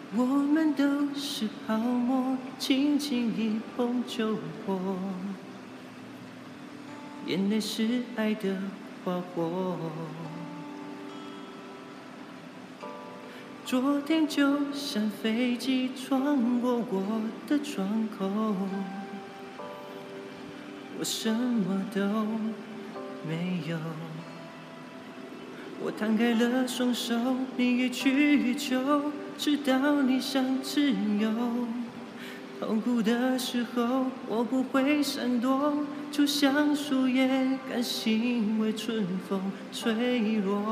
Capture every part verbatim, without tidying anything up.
我们都是泡沫，轻轻一碰就破。眼泪是爱的花火。昨天就像飞机穿过我的窗口，我什么都没有。我摊开了双手，你予取予求，直到你想自由。痛苦的时候，我不会闪躲，就像树叶，甘心为春风吹落。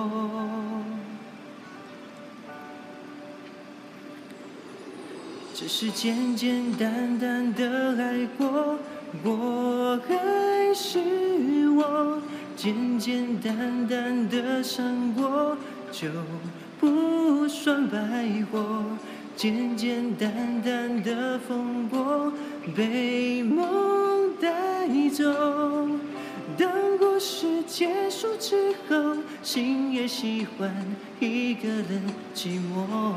只是简简单单的爱过，我还是我，简简单单的伤过，就不算白活。简简单单的风波，被梦带走。当故事结束之后，心也喜欢一个人寂寞。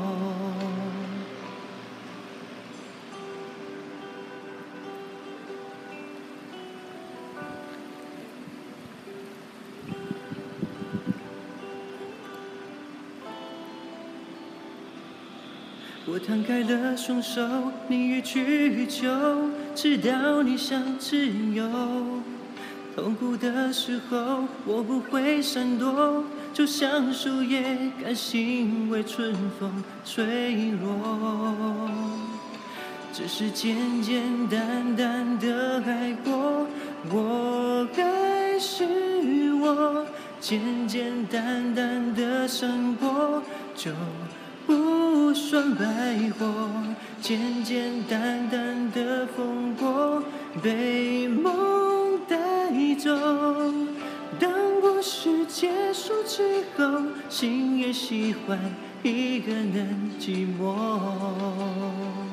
我摊开了双手，你予取予求，直到你想自由。痛苦的时候，我不会闪躲，就像树叶，甘心为春风吹落。只是简简单单的爱过，我还是我，简简单单的伤过，就不算白活。简简单单的风波，被梦带走。当故事结束之后，心也喜欢一个人寂寞。